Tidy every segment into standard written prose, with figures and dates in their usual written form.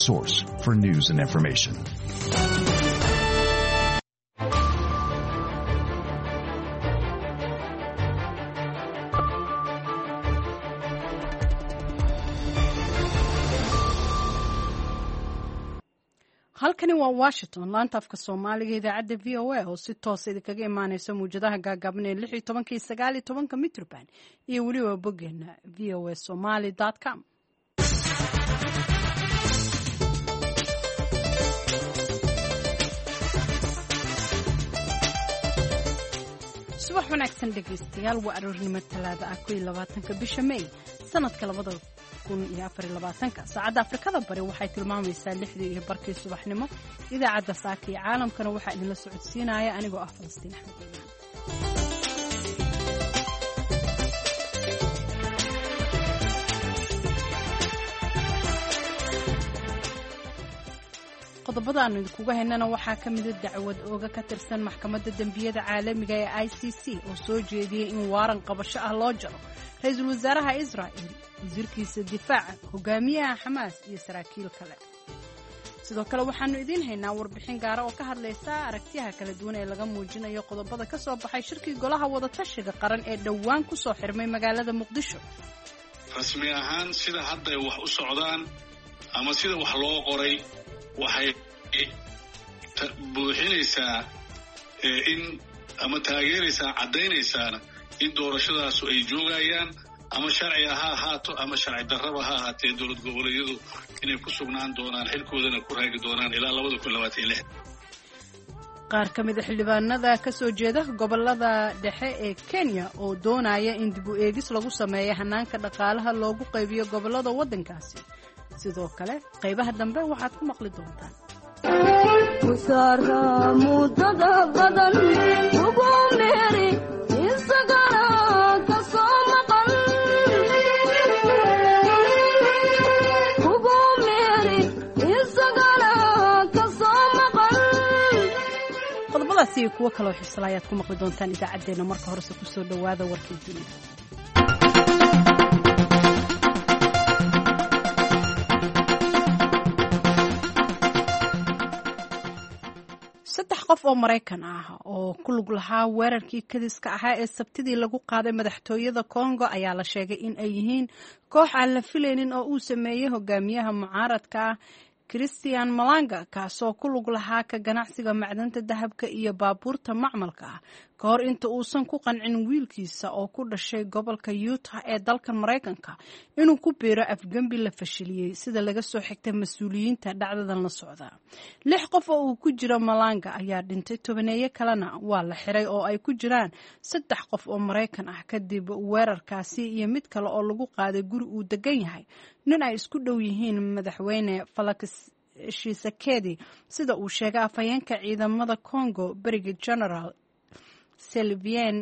Source for news and information. halkani waa Washington laanta afka Soomaaliga idaacadda VOA oo si toos ah kaga imaanaysa muujadaha gaagaaban ee 16 iyo 19 mitroband iyo waliba boggeena voasomali.com. subax wanaagsan dhegeystayaal waa aroornimo talaada ah 22 bisha May sanadka 2024 saacadda Afrikada bari waxay tilmaamaysaa 6:00 subaxnimo idaacadda saaka ee caalamkana waxa idin la socodsiinaya anigoo ah Falastiin Axmed. qodobada aan idinkuga haynana waxaa ka mid ah dacwad ooga ka tirsan maxkamadda dambiyada caalamiga ee ICC oo soo jeediyay in waaran qabasho ah loo jaro ra'iisul wasaaraha Israa'iil, wasiirkiisa difaaca, hogaamiyaha Xamaas iyo saraakiil kale. sidoo kale waxaanu idin haynaa warbixin gaar ah oo ka hadlaysa aragtiyaha kala duwan ee laga muujinayo qodobada ka soo baxay shirkii golaha wada tashiga qaran ee dhawaan ku soo xirmay magaalada Muqdisho. rasmi ahaan sida hadda ay wax u socdaan ama sida wax loo qoray waxay buuxinaysaa in ama taageeraysaa caddaynaysaana in doorashadaasu ay joogayaan ama sharci ha ahaato ama sharci darraba ha ahaatee dowlad goboleedyadu inay ku sugnaan doonaan xilkoodana ku raagi doonaan ilaa 2026. qaar ka mid ah xildhibaanada ka soo jeeda gobolada dhexe ee Kenya oo doonaya in dib u eegis lagu sameeyo hanaanka dhaqaalaha loogu qaybiyo gobolada waddankaasi. sidoo kale qaybaha dambe waxaad ku maqli doontaan musara mudada badan ugu meeri isagana ka soo maqan ugu meeri isagana ka soo maqan qodobadaasi kuwa kale oo xiiso ayaad ku maqli doontaan idaacadeena marka horese ku soo dhawaada warkii dunida. saddex qof oo Mareykan ah oo ku lug lahaa weerarkii kadiska ahaa ee Sabtidii lagu qaaday madaxtooyada Congo ayaa la sheegay in ay yihiin koox aan la filaynin oo uu sameeyay hogaamiyaha mucaaradka Christian Malanga kaasoo ku lug lahaa ka ganacsiga macdanta dahabka iyo baabuurta macmalka ah ka hor inta uusan ku qancin wiilkiisa oo ku dhashay gobolka Utah ee dalka Mareykanka inuu ku biiro afgambi la fashiliyay sida laga soo xigtay mas'uuliyiinta dhacdadan la socda. 6 qof oo uu ku jiro Malanga ayaa dhintay, 10 kalena waa la xiray oo ay ku jiraan 3 qof oo Mareykan ah kadib weerarkaasi iyo mid kale oo lagu qaaday guri uu degan yahay nin ay isku dhow yihiin madaxweyne Felix Tshisekedi sida uu sheegay afhayeenka ciidamada Congo Brigadier General Sylvain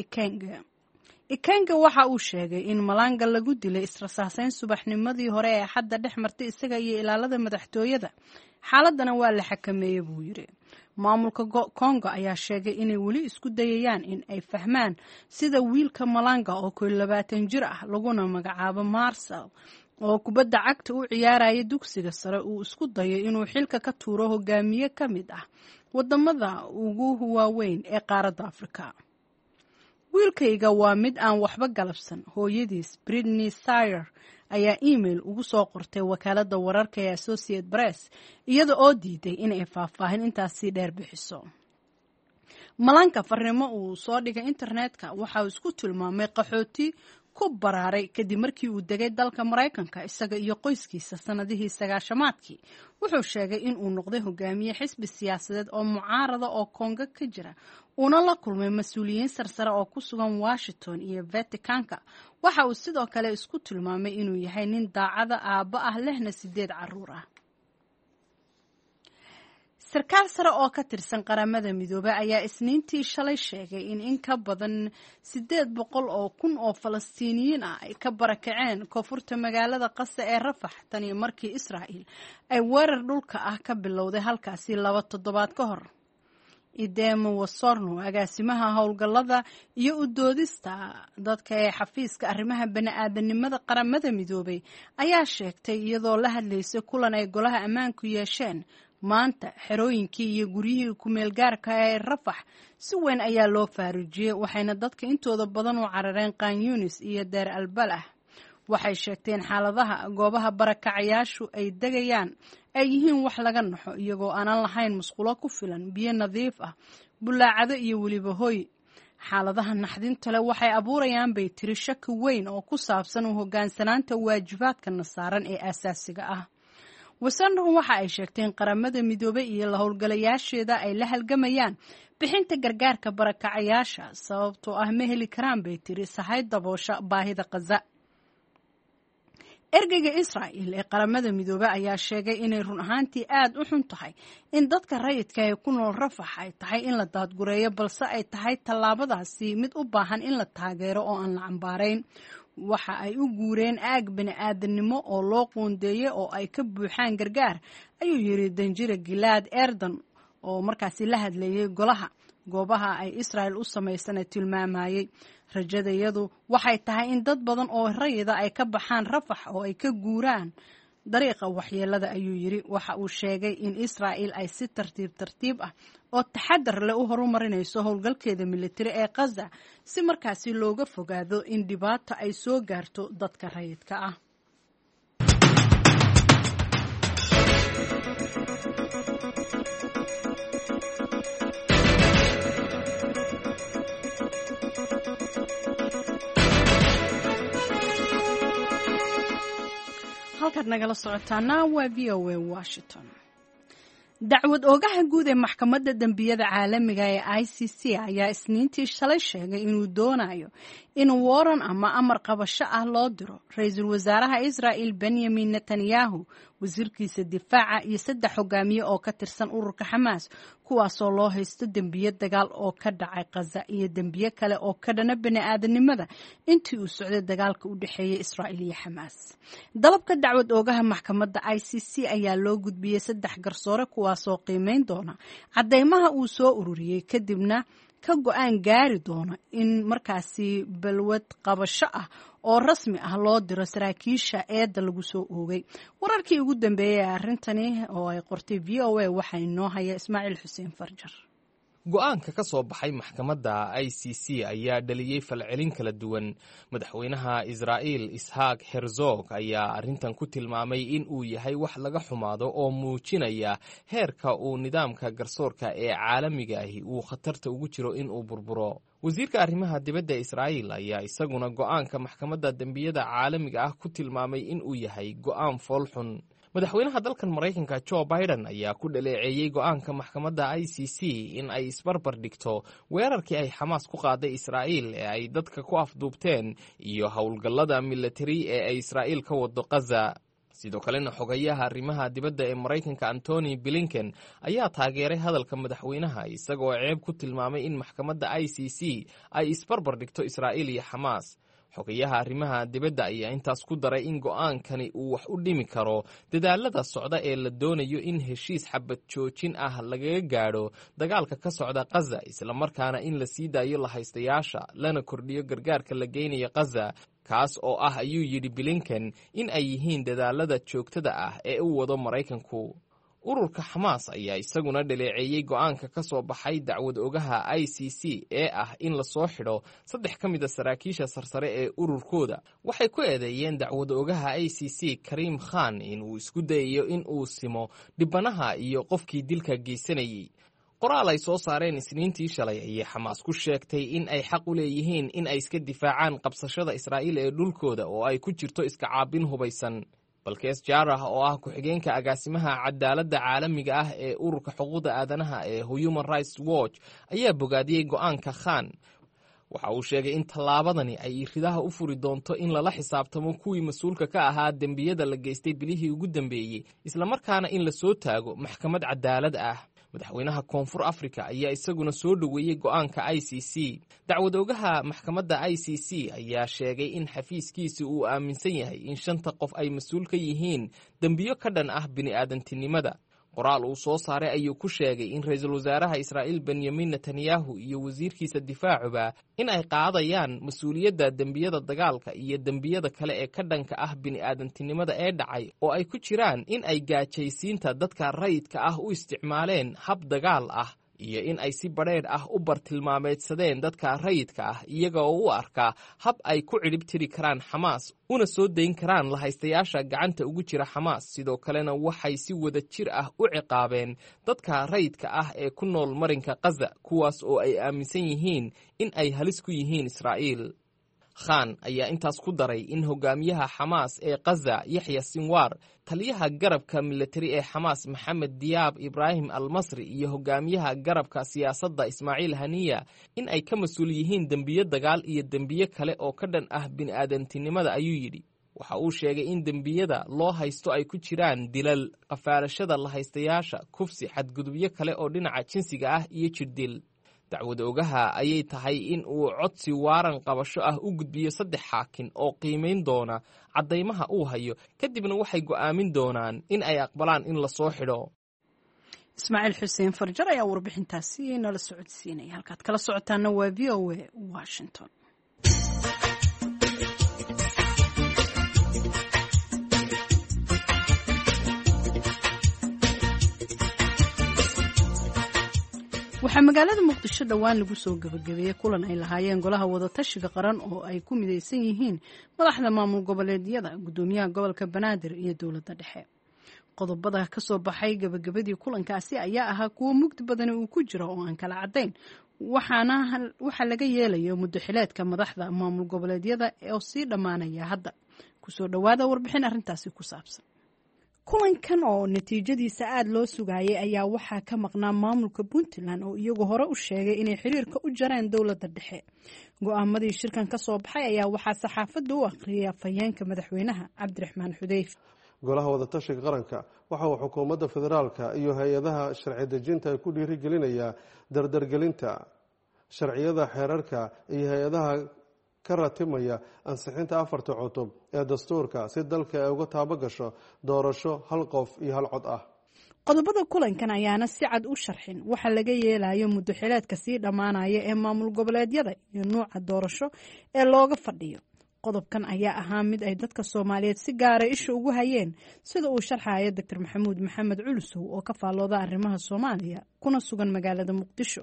Ekenge waxa uu sheegay in Malanga lagu dilay israsaasayn subaxnimadii hore ee xadda dhex martay isaga iyo ilaalada madaxtooyada. xaaladana waa la xakameeyay buu yiri. maamulka Congo ayaa sheegay inay wali isku dayayaan in ay fahmaan sida wiilka Malanga oo 20 jir ah laguna magacaabo Marcel oo kubadda cagta u ciyaaraya dugsiga sare uu isku dayay inuu xilka ka tuuro hogaamiye ka mid ah wadamada ugu waaweyn ee qaaradda Afrika. wiilkayga waa mid aan waxba galabsan, hooyadiis Britney Sayer ayaa email ugu soo qortay wakaaladda wararka ee Associated Press iyada oo diiday inay faahfaahin intaasi dheer bixiso. Malanga farriimo uu soo dhigay internetka waxa uu isku tilmaamay qaxooti ku baraaray kadib markii uu degay dalka Mareykanka isaga iyo qoyskiisa sanadihii 90-aadkii. wuxuu sheegay in uu noqday hogaamiye xisbi siyaasadeed oo mucaarada oo Congo ka jira una la kulmay mas'uuliyiin sarsare oo ku sugan Washington iyo Vaticanka. waxa uu sidoo kale isku tilmaamay inuu yahay nin daacada aabba ah lehna 8 carruur ah. sarkaal sare oo ka tirsan qaramada midoobay ayaa Isniintii shalay sheegay in ka badan 800 oo kun oo Falastiiniyiin ah ay ka barakaceen koonfurta magaalada Qasa ee Rafah tan iyo markii Israa'iil ay weerar dhulka ah ka bilowday halkaasi 2 toddobaad ka hor. idemo wasorno agaasimaha howlgallada iyo u doodista dadka ee xafiiska arrimaha bani-aadanimada qaramada midoobay ayaa sheegtay iyadoo la hadlaysay kulan ay golaha ammaanku yeesheen maanta xerooyinkii iyo guryihii ku-meelgaarka ee rafax si weyn ayaa loo faaruujiyey waxayna dadka intooda badan u carareen kanyunis iyo deer albalah waxay sheegteen xaaladaha goobaha barakacayaashu ay degayaan ay yihiin wax laga naxo iyagoo aanan lahayn musqulo ku filan biyo nadiif ah bulaacado iyo weliba hoy xaaladaha naxdinta leh waxay abuurayaan bay tiri shaki weyn oo ku saabsan u hoggaansanaanta waajibaadkana saaran ee aasaasiga ah wasanron waxa ay sheegteen qaramada midoobay iyo la howlgalayaasheeda ay la halgamayaan bixinta gargaarka barakacayaasha sababtoo ah ma heli karaan bay tiri sahay daboosha baahida Gaza. ergeyga Israa'iil ee qaramada midoobay ayaa sheegay inay run ahaantii aad u xun tahay in dadka rayidka ee ku nool rafax ay tahay in la daadgureeyo balse ay tahay tallaabadaasi mid u baahan in la taageero oo aan la cambaarayn waxa ay u guureen aag bani-aadanimo oo loo qoondeeyey oo ay ka buuxaan gargaar ayuu yiri danjire Gilad Erdan oo markaasi la hadlayay golaha goobaha ay Israa'iil u sameysana tilmaamayay rajadayadu waxay tahay in dad badan oo rayida ay ka baxaan rafax oo ay ka guuraan dariiqa waxyeelada ayuu yiri waxa uu sheegay in Israa'iil ay si tartiib ah oo taxadar leh u horumarinayso howlgalkeeda militari ee Gaza si markaasi looga fogaado in dhibaato ay soo gaarto dadka rayidka ah. halkaad nagala socotaana waa VOA Washington. dacwad oogaha guud ee maxkamadda dambiyada caalamiga ee ICC ayaa isniintii shalay sheegay inuu doonayo in waran ama amar qabasho ah loo diro ra'iisul wasaaraha Israa'iil Benjamin Netanyahu wasiirkiisa difaaca iyo 3 hogaamiye oo ka tirsan ururka Xamaas kuwaasoo loo haysto dambiye dagaal oo ka dhacay Gaza iyo dambiye kale oo ka dhana bini'aadanimada intii uu socday dagaalka u dhaxeeyay Israa'iil iyo Xamaas. dalabka dacwad oogaha maxkamadda ICC ayaa loo gudbiyay 3 garsoore kuwaasoo qiimeyn doona cadeymaha uu soo ururiyay kadibna ka go'aan gaari doona in markaasi balwad qabasho ah oo rasmi ah loo diro saraakiisha eedda lagu soo oogay. wararkii ugu dambeeyay arrintani oo ay qortay VOA waxa inoo haya Ismaaciil Xuseen Farjar. go'aanka ka soo baxay maxkamadda ICC ayaa dhaliyay falcelin kala duwan. madaxweynaha Israa'iil Ishaaq Herzog ayaa arrintan ku tilmaamay in uu yahay wax laga xumaado oo muujinaya heerka uu nidaamka garsoorka ee caalamiga ahi uu khatarta ugu jiro in uu burburo. wasiirka arrimaha dibadda Israa'iil ayaa isaguna go'aanka maxkamadda dambiyada caalamiga ah ku tilmaamay in uu yahay go'aan foolxun. madaxweynaha dalkan Mareykanka Joe Biden ayaa ku dhaleeceeyay go'aanka maxkamadda ICC in ay isbarbar dhigto weerarkii ay Xamaas ku qaaday Israa'iil ee ay dadka ku afduubteen iyo howlgallada military ee ay Israa'iil ka wado Gaza. sidoo kalena xogayaha arrimaha dibadda ee Mareykanka Antony Blinken ayaa taageeray hadalka madaxweynaha isagoo ceeb ku tilmaamay in maxkamadda ICC ay isbarbar dhigto Israa'iil iyo Xamaas. xogayaha arrimaha dibadda ayaa intaas ku daray in go'aankani uu wax u dhimi karo dadaalada socda ee la doonayo in heshiis xabad joojin ah lagaga gaadho dagaalka ka socda Gaza isla markaana in la sii daayo lahaystayaasha lana kordhiyo gargaarka la geynayo Gaza kaas oo ah ayuu yidhi Blinken in ay yihiin dadaalada joogtada ah ee uu wado Mareykanku. ururka Xamaas ayaa isaguna dhaleeceeyay go'aanka ka soo baxay dacwad oogaha ICC ee ah in la soo xidho 3 ka mid ah saraakiisha sarsare ee ururkooda. waxay ku eedeeyeen dacwad oogaha ICC Karim Khan in uu isku dayayo in uu simo dhibanaha iyo qofkii dilka geysanayay. qoraal ay soo saareen isniintii shalay ayay Xamaas ku sheegtay in ay xaq u leeyihiin in ay iska difaacaan qabsashada Israa'iil ee dhulkooda oo ay ku jirto iska caabin hubaysan. balkees jaarah oo ah ku-xigeenka agaasimaha cadaaladda caalamiga ah ee ururka xuquuqda aadanaha ee Human Rights Watch ayaa bogaadiyey go'aanka Khan. waxa uu sheegay in tallaabadani ay ridaha u furi doonto in lala xisaabtamo kuwii mas'uulka ka ahaa dembiyada la geystay bilihii ugu dambeeyey isla markaana in la soo taago maxkamad cadaalad ah. madaxweynaha Koonfur Afrika ayaa isaguna soo dhaweeyay go'aanka ICC. dacwad oogaha maxkamadda ICC ayaa sheegay in xafiiskiisa uu aaminsan yahay in 5 qof ay mas'uul ka yihiin dambiyo ka dhan ah bini'aadantinimada. qoraal uu soo saaray ayuu ku sheegay in ra-iisul wasaaraha Israa'iil Benyamin Netanyahu iyo wasiirkiisa difaacuba in ay qaadayaan mas-uuliyadda dembiyada dagaalka iyo dembiyada kale ee ka dhanka ah bini'aadantinimada ee dhacay oo ay ku jiraan in ay gaajaysiinta dadka rayidka ah u isticmaaleen hab dagaal ah iyo in ay si badheedh ah u bartilmaameedsadeen dadka rayidka ah iyaga oo u arkaa hab ay ku cidhib tiri karaan Xamaas una soo dayn karaan lahaystayaasha gacanta ugu jira Xamaas. sidoo kalena waxay si wada jir ah u ciqaabeen dadka rayidka ah ee ku nool marinka Gaza kuwaas oo ay aaminsan yihiin in ay halis ku yihiin Israa'iil. Khan ayaa intaas ku daray in hogaamiyaha Xamaas ee Gaza Yaxya Sinwar, taliyaha garabka militari ee Xamaas Maxamed Diyaab Ibrahim al-Masri iyo hogaamiyaha garabka siyaasadda Ismaaciil Haniya in ay ka mas'uul yihiin dembiyo dagaal iyo dembiyo kale oo ka dhan ah bini'aadantinimada ayuu yidhi. waxa uu sheegay in dembiyada loo haysto ay ku jiraan dilal, qafaalashada lahaystayaasha, kufsi, xadgudubyo kale oo dhinaca jinsiga ah iyo jirdil. dacwad ogaha ayay tahay in uu codsi waaran qabasho ah u gudbiyo 3 xaakin oo qiimayn doona caddaymaha uu hayo kadibna waxay go'aamin doonaan in ay aqbalaan in la soo xidho. Ismaaciil Xuseen Farjar ayaa warbixintaasi nala socodsiinaya. halkaad kala socotaana waa VOA Washington. waxaa magaalada Muqdisho dhawaan lagu soo gabagabeeyay kulan ay lahaayeen golaha wadatashiga qaran oo ay ku midaysan yihiin madaxda maamul goboleedyada, gudoomiyaha gobolka Banaadir iyo dowladda dhexe. qodobada ka soo baxay gabagabadii kulankaasi ayaa ahaa kuwo mugdi badan uu ku jiro oo aan kala cadayn waxa laga yeelayo muddo xileedka madaxda maamul goboleedyada oo sii dhamaanaya hadda. kusoo dhawaada warbixin arrintaasi ku saabsan. kulankan oo natiijadiisa aad loo sugayay ayaa waxaa ka maqnaa maamulka Puntland oo iyagu hore u sheegay inay xiriirka u jareen dowladda dhexe. go'aamadii shirkan ka soo baxay ayaa waxaa saxaafadda u akhriyay afhayeenka madaxweynaha Cabdiraxmaan Xudeyf. golaha wadatashiga qaranka waxa uu xukuumadda federaalka iyo hay-adaha sharci dejinta ay ku dhiirigelinayaa dardargelinta sharciyada xeerarka iyo hay-adaha ka ratimaya ansixinta 4 cutub ee dastuurka si dalka ay uga taabagasho doorasho hal qof iyo hal cod ah. qodobada kulankan ayaana si cad u sharxin waxa laga yeelayo muddo xileedka sii dhamaanaya ee maamul goboleedyada iyo nooca doorasho ee looga fadhiyo. qodobkan ayaa ahaa mid ay dadka Soomaaliyeed si gaar ah isha ugu hayeen sida uu sharxayo Dr. Maxamuud Maxamed Culusow oo ka faalooda arrimaha Soomaaliya kuna sugan magaalada Muqdisho.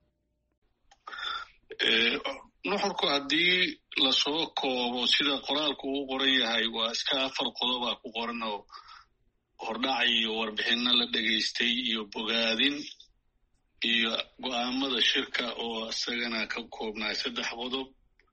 nuxurku haddii lasoo koobo sida qoraalku uu qoran yahay waa iska 4 qodob ku qoran oo hordhac iyo warbixino la dhageystay iyo bogaadin iyo go'aamada shirka oo isagana ka koobnaa 3 qodob.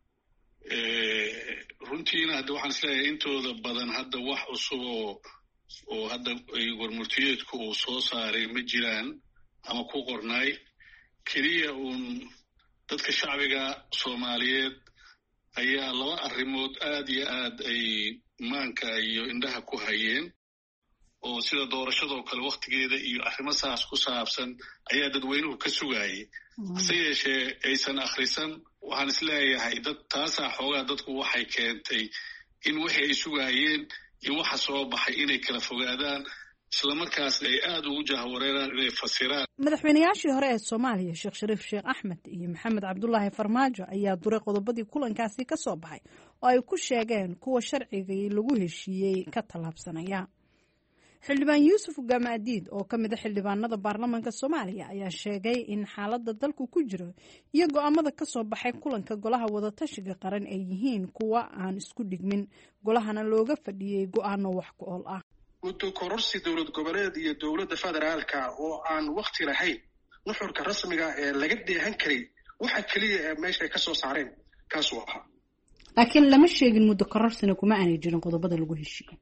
runtiina hadda waxaan isleeyahay intooda badan hadda wax cusub oo hadda warmurtiyeedku uu soo saaray ma jiraan ama ku qornay keliya dadka shacbiga Soomaaliyeed ayaa 2 arrimood aad iyo aad ay maanka iyo indhaha ku hayeen oo sida doorashadoo kale waqtigeeda iyo arrimo saas ku saabsan ayaa dadweynuhu ka sugayay. hase yeeshee aysan akhrisan waxaan isleeyahay taasaa xoogaa dadku waxay keentay in wixii ay sugayeen iyo waxa soo baxay inay kala fogaadaan isla markaasna ay aad ugu jahwareeraan inay fasiraan. madaxweynayaashii hore ee Soomaaliya Sheekh Shariif Sheekh Axmed iyo Maxamed Cabdullaahi Farmaajo ayaa duray qodobadii kulankaasi ka soo baxay oo ay ku sheegeen kuwa sharciga lagu heshiiyey ka talaabsanaya. xildhibaan Yuusuf Gamaadiid oo ka mid ah xildhibaanada baarlamaanka Soomaaliya ayaa sheegay in xaaladda dalku ku jiro iyo go'aamada ka soo baxay kulanka golaha wadatashiga qaran ay yihiin kuwa aan isku dhigmin golahana looga fadhiyay go'aano wax ku ool ah. muddo kororsi dowlad goboleed iyo dowladda federaalka oo aan waqti lahayn nuxurka rasmiga ee laga deehan karay waxa kaliya ee meesha ka soo saareen kaas waa aha. laakiin lama sheegin muddo kororsina kuma aanay jirin qodobada lagu heshiiyay.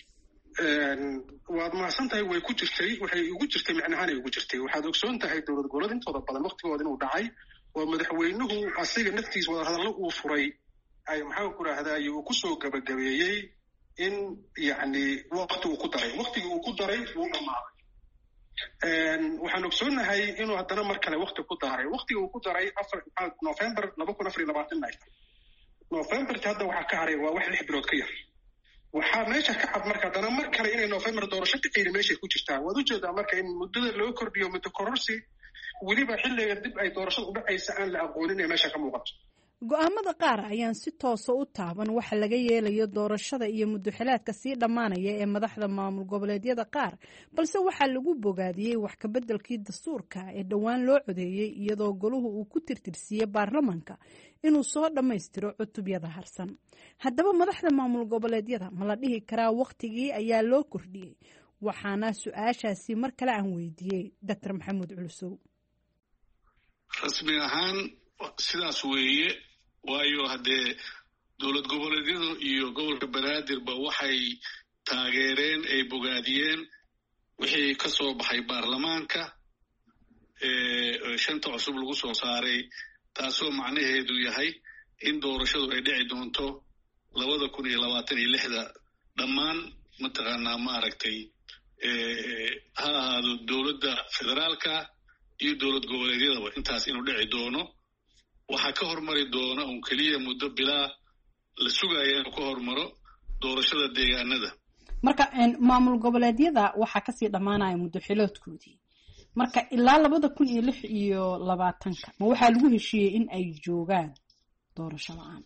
waad mahadsantahay way ku jirtay waxay ugu jirtay macnahanay ugu jirtay. waxaad ogsoon tahay dowlad goboleed intooda badan waqtigooda inuu dhacay oo madaxweynuhu asiga naftiisa wadahadallo uu furay ay maxaan ku raahdaa uu ku soo gabagabeeyey in yacni waqti uu ku daray waqtigii uu ku daray wuu dhammaaday. waxaan ogsoonahay inuu haddana mar kale waqti ku daray waqtigii uu ku daray November 2024 Novemberta hadda waxaa ka haray waa wax 6 bilood ka yar waxaa meesha ka cad marka haddana mar kale inay November doorasho dhicayna meeshay ku jirtaa waad ujeedaa marka in muddada loo kordhiyo muddo kororsi weliba xilliga dib ay doorashada u dhacaysa aan la aqoonin ee meesha ka muuqato go'aamada qaar ayaan si toosa u taaban waxa laga yeelayo doorashada iyo muddaxileedka sii dhammaanaya ee madaxda maamul goboleedyada qaar balse waxaa lagu bogaadiyey wax ka beddelkii dastuurka ee dhowaan loo codeeyey iyadoo goluhu uu ku tirtirsiiyey baarlamaanka inuu soo dhammaystiro cutubyada harsan haddaba madaxda maamul goboleedyada ma la dhihi karaa wakhtigii ayaa loo kordhiyey waxaana su-aashaasi mar kale aan weydiiyey Dr. Maxamuud Culusow. rasmi ahaan sidaas weeye waayo haddee dowlad goboleedyadu iyo gobolka banaadirba waxay taageereen ay bogaadiyeen wixii ka soo baxay baarlamaanka shanta cusub lagu soo saaray taasoo macnaheedu yahay in doorashadu ay dhici doonto 2026 dhammaan mataqaanaa maaragtay ha ahaado dowladda federaalka iyo dowlad goboleedyadaba intaas inuu dhici doono waxaa ka hormari doona un keliya muddo bilaa la sugaya inuu ka hormaro doorashada deegaanada marka maamul goboleedyada waxaa kasii dhammaanaya muddo xiloodkoodii marka ilaa 2026 ma waxaa lagu heshiiyey in ay joogaan doorasho la-aan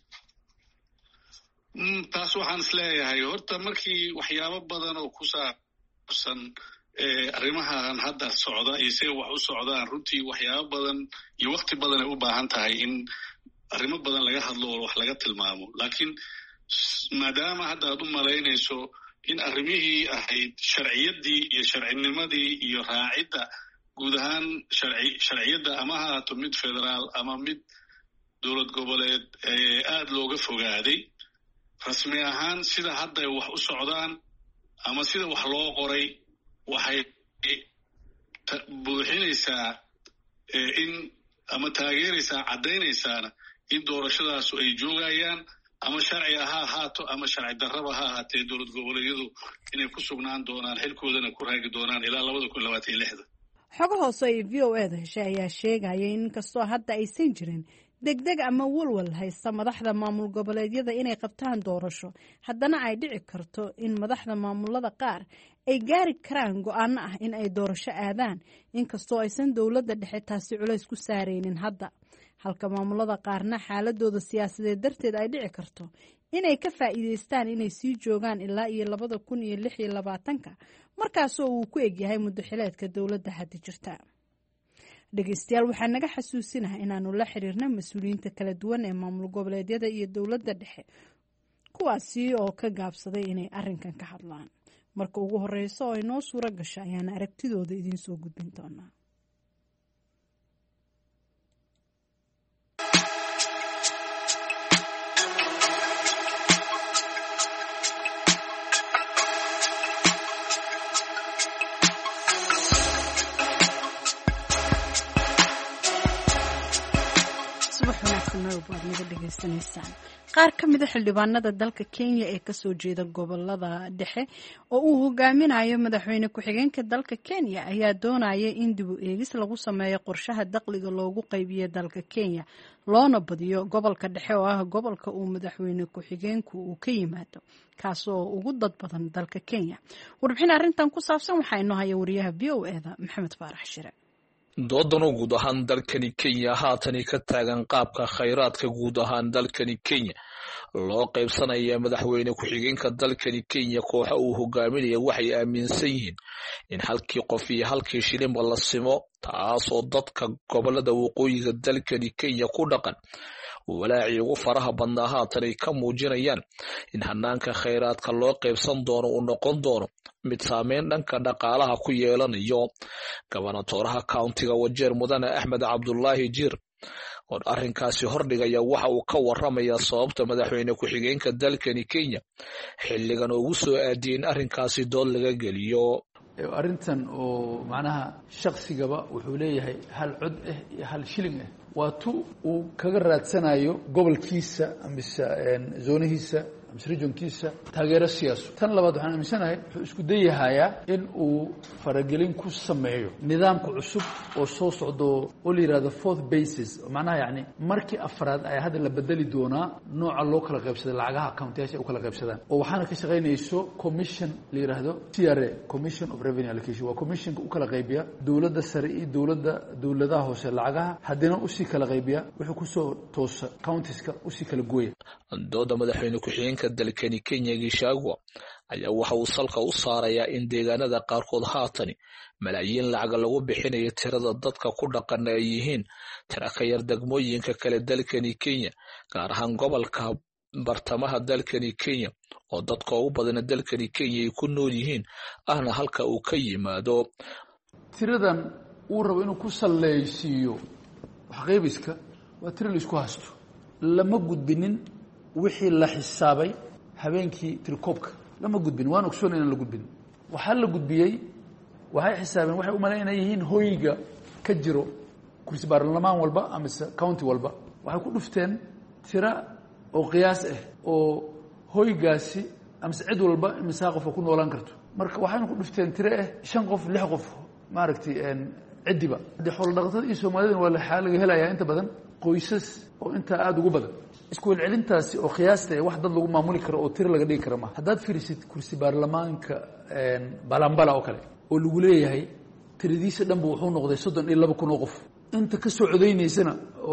taas waxaan is leeyahay horta markii waxyaabo badan oo ku saabsan arrimahan hadda socda iyo siday wax u socdaan runtii waxyaabo badan iyo wakti badan ay u baahan tahay in arrimo badan laga hadlo oo wax laga tilmaamo laakiin maadaama hadda aad u malaynayso in arrimihii ahayd sharciyaddii iyo sharcinimadii iyo raacidda guud ahaan sharciyadda ama ha ahaato mid federaal ama mid dowlad goboleed aad looga fogaaday rasmi ahaan sida hadda ay wax u socdaan ama sida wax loo qoray waxay buuxinaysaa in ama taageeraysaa caddaynaysaana in doorashadaasu ay joogayaan ama sharciga ha ahaato ama sharci darraba ha ahaatee dowlad goboleedyadu inay ku sugnaan doonaan xilkoodana ku raagi doonaan ilaa 2026 xogo hoose ay VOA-da heshay ayaa sheegaya in inkastoo hadda aysan jirin degdeg ama walwal haysta madaxda maamul goboleedyada inay qabtaan doorasho haddana ay dhici karto in madaxda maamulada qaar ay gaari karaan go'aano ah in ay doorasho aadaan inkastoo aysan dowladda dhexe taasi culays ku saaraynin hadda halka maamulada qaarna xaaladooda siyaasadeed darteed ay dhici karto inay ka faa'iidaystaan inay sii joogaan ilaa iyo 2026 markaasoo uu ku egyahay muddaxileedka dowladda hadda jirta dhegeystayaal waxaa naga xasuusinaha inaanu la xiriirna mas-uuliyiinta kala duwan ee maamul goboleedyada iyo dowladda dhexe kuwaasi oo ka gaabsaday inay arrinkan ka hadlaan marka ugu horeysa oo ay noo suuro gasha ayaana aragtidooda idiin soo gudbin doonaa. qaar ka mid a xildhibaanada dalka Kenya ee kasoo jeeda gobolada dhexe oo uu hogaaminayo madaxweyne ku-xigeenka dalka Kenya ayaa doonaya in dib u eegis lagu sameeyo qorshaha dakhliga loogu qaybiyo dalka Kenya loona badiyo gobolka dhexe oo ah gobolka uu madaxweyne ku-xigeenku uu ka yimaado kaasoo ugu dad badan dalka Kenya. warbixin arrintan ku saabsan waxaa inoo haya wariyaha VOA-da Maxamed Faarax Shire. doodan oo guud ahaan dalkani Kenya haatani ka taagan qaabka khayraadka guud ahaan dalkani Kenya loo qaybsanaya madaxweyne ku-xigeenka dalkani Kenya kooxa uu hogaaminayo waxay aaminsan yihiin in halkii qof iyo halkii shilinba la simo taasoo dadka gobolada waqooyiga dalkani Kenya ku dhaqan walaaci ugu faraha badnaa haatani ka muujinayaan in hanaanka khayraadka loo qaybsan doono uu noqon doono mid saameyn dhanka dhaqaalaha ku yeelanayo. gobernatoraha countiga Wajeer Mudane Axmed Cabdullaahi Jiir oo arrinkaasi hordhigaya waxa uu ka warramaya sababta madaxweyne ku-xigeenka dalkani Kenya xilligan ugu soo aadiyeen arrinkaasi dood laga geliyo. arrintan oo macnaha shakhsigaba wuxuu leeyahay hal cod iyo hal shilin waa tu uu kaga raadsanayo gobolkiisa mise zoonihiisa mise regionkiisa taageero siyaaso. Tan labaad waxaan aaminsanahay wuxuu isku dayahayaa in uu faragelin ku sameeyo nidaamka cusub oo soo socdo oo la yiraahdo fourth basis, macnaha yani markii afraad ay hadda la bedeli doonaa nooca loo kala qaybsaday lacagaha county-yaasha ay u kala qaybsadaan, oo waxaana ka shaqaynayso commission la yiraahdo CRA, Commission of Revenue Allocation. Waa commissionka u kala qaybiya dowladda sare iyo dowladaha hoose lacagaha, haddana usii kala qaybiya wuxuu kusoo toosa counties-ka usii kala gooya. dooda madaxweyne ku-xigeenka dalkani Kenya Gachagua ayaa waxa uu salka u saarayaa in deegaanada qaarkood haatani malaayiin lacag lagu bixinayo tirada dadka ku dhaqan ay yihiin tira ka yar degmooyinka kale dalkani Kenya, gaar ahaan gobolka bartamaha dalkani Kenya oo dadka ugu badan dalkani Kenya ay ku nool yihiin ahna halka uu ka yimaado. Tiradan uu rabo inuu ku saleysiiyo wax qaybiska waa tiro la isku haasto, lama gudbinin wixii la xisaabay habeenkii tirkoobka, lama gudbin, waan ogsoon inaan la gudbin. waxaa la gudbiyey, waxay xisaabeen, waxay u malayn inay yihiin hoyga ka jiro kursi baarlamaan walba ama county walba, waxay ku dhufteen tira oo qiyaas ah oo hoygaasi ama cid walba imisa qof ku noolaan karto. marka waxayna ku dhufteen tira ah 5 qof 6 qof maaragtay cidiba. hadii xoolo dhaqatada iyo Soomaalida waa la xaalaga helayaa inta badan qoysas oo inta aad ugu badan. isku celcelintaasi oo qiyaasta wax dad lagu maamuli karo oo tiro laga dhigi karo ma. haddaad fiirisid kursi baarlamaanka Balambala oo kale oo lagu leeyahay tiradiisa dhanba wuxuu noqday 32,000 qof. inta ka soo codeynaysana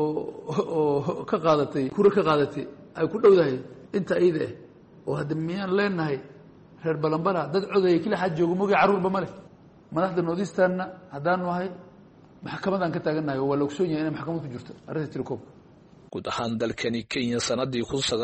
oo ka qaadatay kura ka qaadatay ay ku dhowdahay inta ayda ah. oo hadda miyaan leenahay reer Balambala dad codayay kila xad joogo moogay caruurba male. madaxda noodistaana haddaan nahay maxkamadan ka taaganahay oo waa la ogsoon yahay in maxkamad ku jirto arrinta tirkoobka. guud ahaan dalkani Kenya sanadii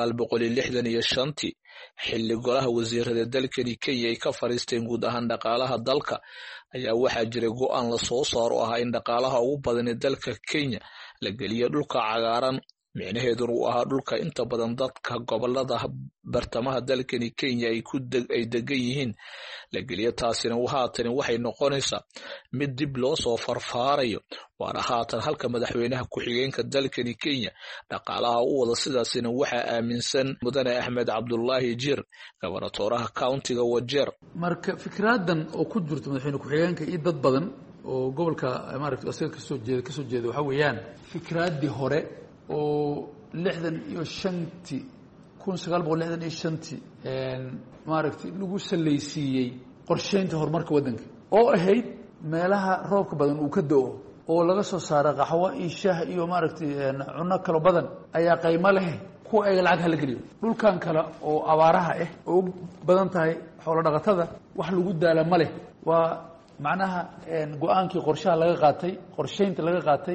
1965 xilli golaha wasiirada dalkani Kenya ay ka fariisteen guud ahaan dhaqaalaha dalka ayaa waxaa jiray go'aan la soo saaro ah in dhaqaalaha ugu badan ee dalka Kenya la geliyo dhulka cagaaran, micnaheedu uu ahaa dhulka inta badan dadka gobolada bartamaha dalkani Kenya ay degan yihiin la geliyo. taasina haatan waxay noqonaysaa mid dib loo soo farfaarayo, waana haatan halka madaxweynaha ku-xigeenka dalkani Kenya dhaqaalaha u wada. sidaasina waxaa aaminsan mudane Axmed Cabdullaahi Jir, gobernatooraha countiga Wajeer. marka fikradan oo ku jirto madaxweyne ku-xigeenka iyo dad badan oo gobolka maaragtay asaga ka soo jeeda waxa weeyaan fikradii hore oo 1965 maaragtay lagu saleysiiyey qorsheynta horumarka wadanka oo ahayd meelaha roobka badan uu ka da'o oo laga soo saaro qaxwo iyo shaah iyo maaragtay cunno kala badan ayaa qiimo leh kuwa ay lacag hala geliyo. dhulkan kale oo abaaraha ah oo badan tahay xoolo dhaqatada wax lagu daala ma leh. waa macnaha go'aankii qorshaha laga qaatay, qorsheynta laga qaatay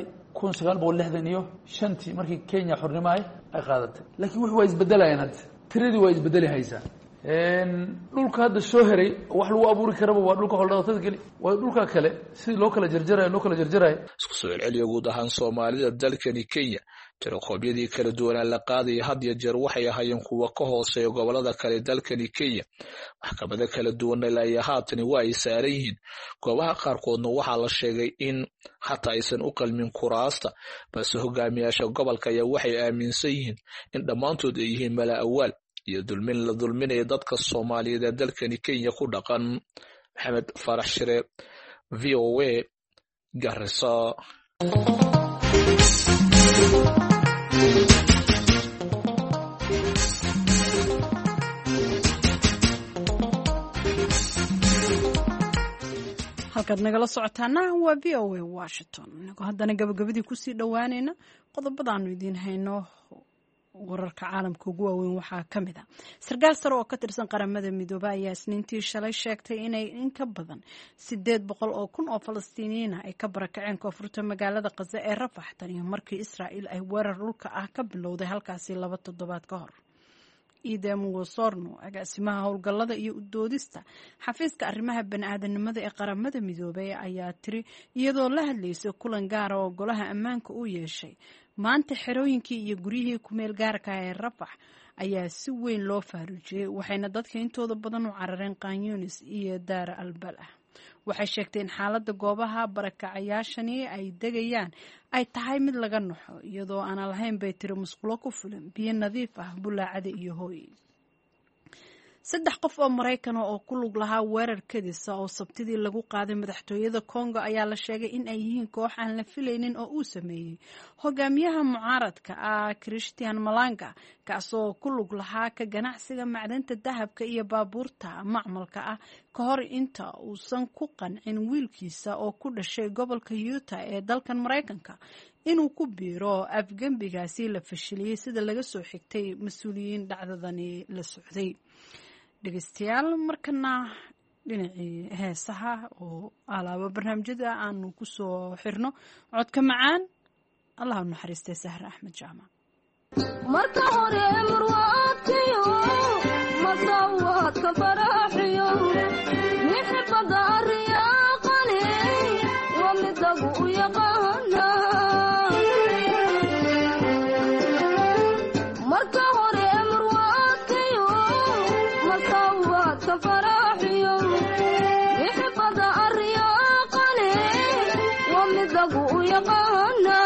1965 markii Kenya xornimo ay qaadatay. laakiin wax waa isbedelayaan hadda, tiradii waa isbedeli haysaa. dhulka hadda soo heray wax lagu abuuri karaba waa dhulka xoolo dhaqatada geli, waa dhulka kale si loo kala jarjarayo. isku soo celceliyo guud ahaan Soomaalida dalkani Kenya tirokoobyadii kala duwanaa la qaaday had iyo jeer waxay ahaayeen kuwa ka hooseeya gobolada kale dalkani Kenya. maxkamada kala duwan ilaa haatan waa ay saaran yihiin. goobaha qaarkoodna waxaa la sheegay in hataa aysan u qalmin kuraasta, balse hogaamiyaasha gobolka ayaa waxay aaminsan yihiin in dhammaantood ay yihiin mala awaal iyo dulmin la dulminaya dadka Soomaaliyeed ee dalkani Kenya ku dhaqan. Maxamed Farax Shire, VOA, Garissa. halkaad nagala socotaana waa VOA Washington. inagoo haddana gabagabadii kusii dhowaanayna qodobadaanu idiin hayno wararka caalamka ugu waaweyn waxaa ka mid ah sarkaal sare oo ka tirsan qaramada midoobay ayaa isniintii shalay sheegtay inay in ka badan 800,000 oo Falastiiniyiin ay ka barakaceen koonfurta magaalada Gaza ee Rafax tan iyo markii Israa'iil ay weerar dhulka ah ka bilowday halkaasi 2 toddobaad ka hor. Idem Wosorno agaasimaha howlgallada iyo u doodista xafiiska arrimaha bani'aadanimada ee qaramada midoobay ayaa tiri iyadoo la hadlaysay kulan gaar ah oo golaha ammaanka u yeeshay maanta xerooyinkii iyo guryihii ku meel gaarka ah ee Rafax ayaa si weyn loo faaruujiyay, waxayna dadka intooda badan u carareen Khan Yunis iyo Daar al-Balah. waxay sheegtay in xaaladda goobaha barakacayaashani ay degayaan ay tahay mid laga naxo, iyadoo aan lahayn bay tiri musqulo ku filan, biyo nadiif ah, bulaacada iyo hooy. saddex qof oo Maraykan oo ku lug lahaa weerar kadisa oo sabtidii lagu qaaday madaxtooyada Congo ayaa la sheegay in ay yihiin koox aan la filaynin oo uu sameeyay hogaamiyaha mucaaradka Christian Malanga kaasoo ku lug lahaa ka ganacsiga macdanta dahabka iyo baabuurta macmalka ah ka hor inta uusan ku qancin wiilkiisa oo ku dhashay gobolka Utah ee dalkan Maraykanka inuu ku biiro afgembigaasi la fashiliyay sida laga soo xigtay mas'uuliyiin dhacdadani la socday. dhegeystayaal markana dhinacii heesaha oo alaaba barnaamijyada aanu ku soo xirno codka macaan allah u naxariistay Sahra Axmed Jaamac marka hore marwaadkiyo masawaadka faraxiyo nixbada riyaaqani waa midagu u yaqaana marka hore marwaadkiyo masawaadka faraxiyo nixbada riyaaqani waa midagu u yaqaana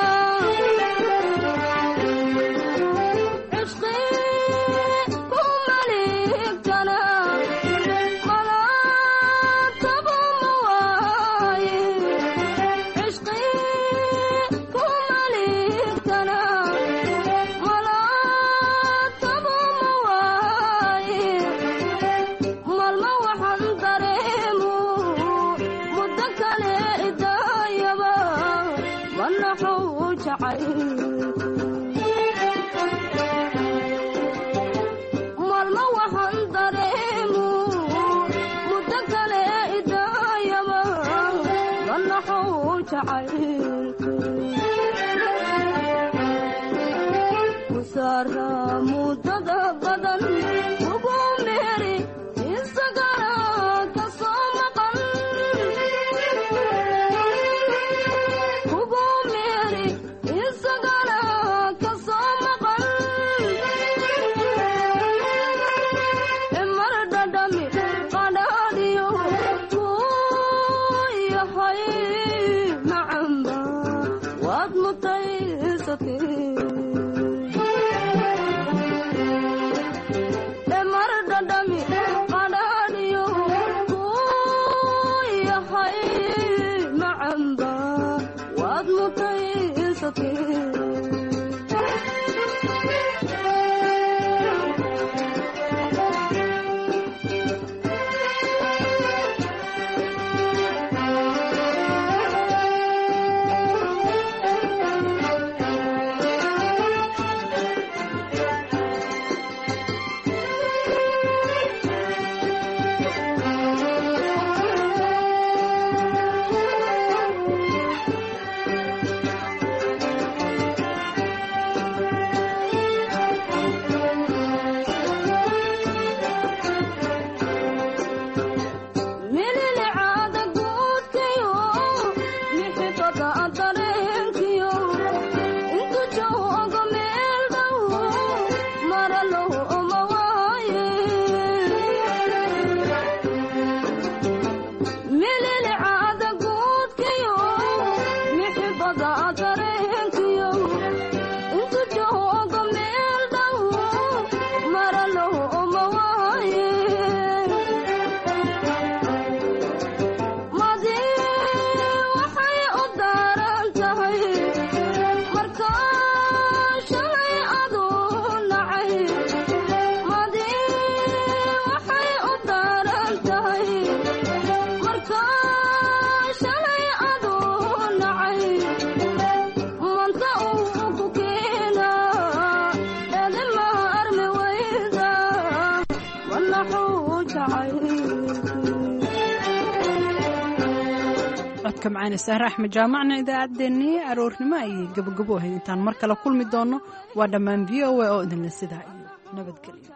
معنا سهرة أحمد جامعنا إذا عدني أرورنا أي قبو هاي إنتان مركلة كل مدونه ودمان فيو وأذن السداء نبت قليل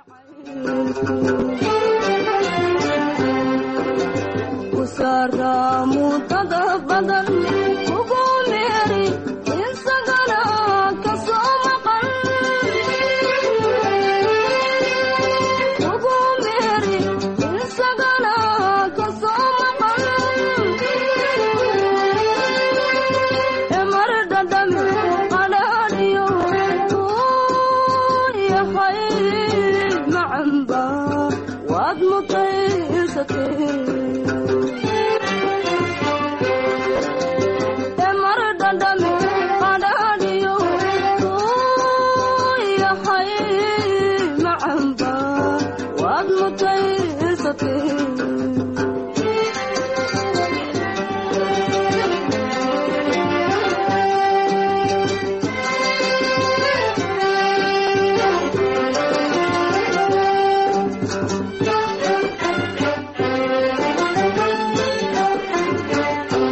وسارة متضى